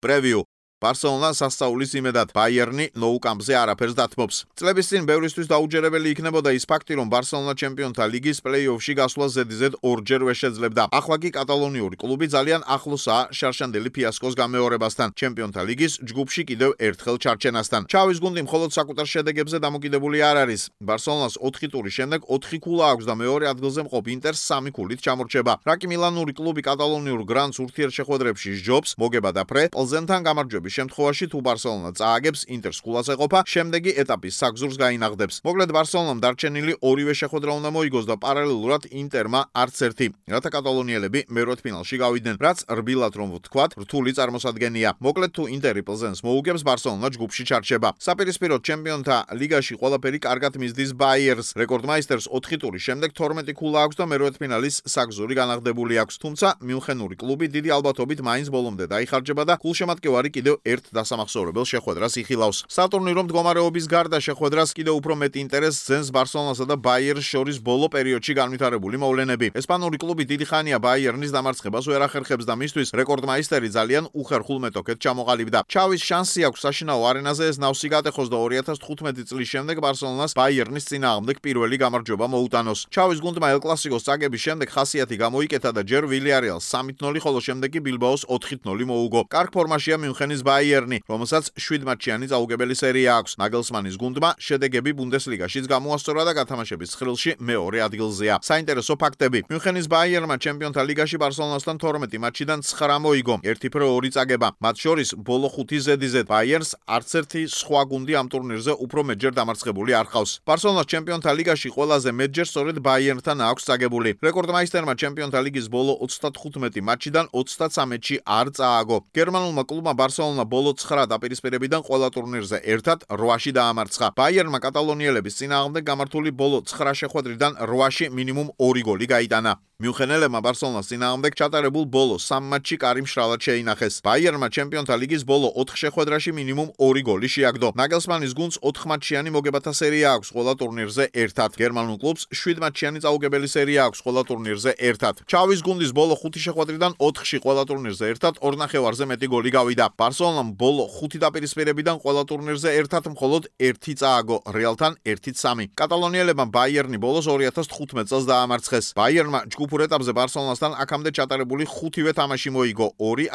პრევიუ Barcelona სასწაულის იმედად Bayern-ი Nou Camp-ზე არაფერს დათმობს. წლების წინ ბევრისთვის დაუჯერებელი იქნებოდა ის ფაქტი, რომ Barcelona ჩემპიონთა ლიგის პლეი-ოფში გასვლა ზედიზედ ორჯერ ვერ შეძლებდა. ახლა კი კატალონიური კლუბი ძალიან ახლოსაა შარშანდელი ფიასკოს გამეორებასთან, ჩემპიონთა ლიგის ჯგუფში კიდევ ერთხელ ჩარჩენასთან. ჩავის გუნდი მხოლოდ საკუთარ შედეგებზე დამოკიდებული არ არის. Barcelona-ს 4 ტურის შემდეგ 4 ქულა აქვს და მეორე ადგილზე მყოფ ინტერს 3 ქულით ჩამორჩება. რაკი მილანური კლუბი კატალონიურ გრანდს ურთიერთშეხვედრებში სჯობს, მოგება და ფრე პლზენთან გამარჯვების შემთხვევაში თუ Barcelona წააგებს ინტერს ქულას ეყოფა, შემდეგი ეტაპის საგზურს გაინაღდებს. მოკლედ Barcelona-მ დარჩენილი ორივე შეხვედრა უნდა მოიგოს და პარალელურად ინტერმა არც ერთი, რათა კატალონიელები მერვედფინალში გავიდნენ, რაც რბილად რომ ვთქვათ, რთული წარმოსადგენია. მოკლედ თუ ინტერი პლზენს მოუგებს, Barcelona ჯგუფში ჩარჩება. საპირისპიროდ ჩემპიონთა ლიგაში ყველაფერი კარგად მისდის Bayern-ს. რეკორდმაისტერს 4 ტურის შემდეგ 12 ქულა აქვს და მერვედფინალის საგზური განაღდებული აქვს. თუმცა მიუნხენური კლუბი დიდი ალბათობით მაინც ბოლომდე დაიხარჯება და გულშემატკივარი კიდევ ერთ დასამახსოვრებელ შეხვედრას იხილავს. სატურნირო მდგომარეობის გარდა შეხვედრას კიდევ უფრო მეტ ინტერესს ძენს Barcelona-სა და Bayern-ს შორის ბოლო პერიოდში განვითარებული მოვლენები. ესპანური კლუბი დიდი ხანია Bayern-ის დამარცხებას ვერ ახერხებს და მისთვის რეკორდმაისტერი ძალიან უხერხულ მეტოქედ ჩამოყალიბდა. ჩავის შანსი აქვს საშინაო არენაზე ეს ნავსი გატეხოს და 2015 წლის შემდეგ Barcelona-ს Bayern-ის წინააღმდეგ პირველი გამარჯვება მოუტანოს. ჩავის გუნდმა El Clásico-ს წაგების შემდეგ ხასიათი გამოიკეთა და ჯერ Villarreal-ს 3-0, ხოლო შემდეგ კი Bilbao-ს 4-0 მოუგო. კარგ ფორმაშია მიუნხენის Bayern-ი, რომელსაც 7 მატჩიანი წაუგებელი სერია აქვს. ნაგელსმანის გუნდმა შედეგები ბუნდესლიგაშიც გამოასწორა და გათამაშების ცხრილში მეორე ადგილზეა. საინტერესო ფაქტები. მიუნხენის Bayern-მა ჩემპიონთა ლიგაში Barcelona-სთან 12 მატჩიდან 9 მოიგო, 1-2 წაგება. მათ შორის ბოლო 5 ზედიზედ Bayern-ს არც ერთი სხვა გუნდი ამ ტურნირზე უფრო მეტჯერ დამარცხებული არ ხავს. Barcelona-ს ჩემპიონთა ლიგაში ყველაზე მეტჯერ სწორედ Bayern-თან აქვს წაგებული. რეკორდმაისტერმა ჩემპიონთა ლიგის ბოლო 35 მატჩიდან 33-ში არ წააგო. გერმანულმა კლუბმა Barcelona ბოლო 9 დაპირისპირებიდან ყველა ტურნირზე ერთად 8-ში დაამარცხა. Bayern-მა კატალონიელების წინააღმდეგ გამართული ბოლო 9 შეხვედრიდან 8-ში მინიმუმ 2 გოლი გაიტანა. მიუნხენელებმა Barcelona-ს წინააღმდეგ ჩატარებულ ბოლო 3 მატჩში კარი მშრალად შეინახეს. Bayern-მა ჩემპიონთა ლიგის ბოლო 4 შეხვედრაში მინიმუმ 2 გოლი შეაგდო. ნაგელსმანის გუნდს 4 მატჩიანი მოგებათა სერია აქვს ყველა ტურნირზე ერთად. გერმანულ კლუბს 7 მატჩიანი წაუგებელი სერია აქვს ყველა ტურნირზე ერთად. ჩავის გუნდის ბოლო 5 შეხვედრიდან 4-ში ყველა ტურნირზე ერთად 2.5-ზე მეტი გოლი გავიდა. Barcelona-მ ბოლო 5 დაპირისპირებიდან ყველა ტურნირზე ერთად მხოლოდ 1 წააგო, Realთან 1-3. კატალონიელებმა Bayern-ი ბოლოს 2015 წელს დაამარცხეს. Bayern-მა ჯგუფურ ეტაპზე Barcelona-სთან აქამდე ჩატარებული 5-ვე თამაში მოიგო, 2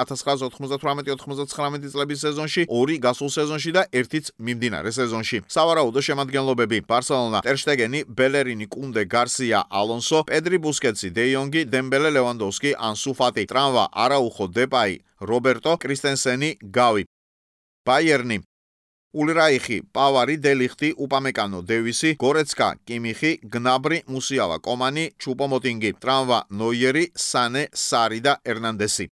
1998-99 წლების სეზონში, 2 გასულ სეზონში და 1-იც მიმდინარე სეზონში. სავარაუდო შემადგენლობები: Barcelona, Ter Stegen, Bellerini, Kunde, Garcia, Alonso, Pedri, Busquets, De Jong, Dembele, Lewandowski, Ansu Fati, Tramva, Araujo, Depay, Roberto, Christensen, Gavi. Bayern-ი: Ulreich, Pavari, De Ligt, Upamecano, Davis, Goretzka, Kimmich, Gnabry, Musiala, Komani, Choupo-Moting, Tramva, Neuer, Sane, Sarri და Hernandez.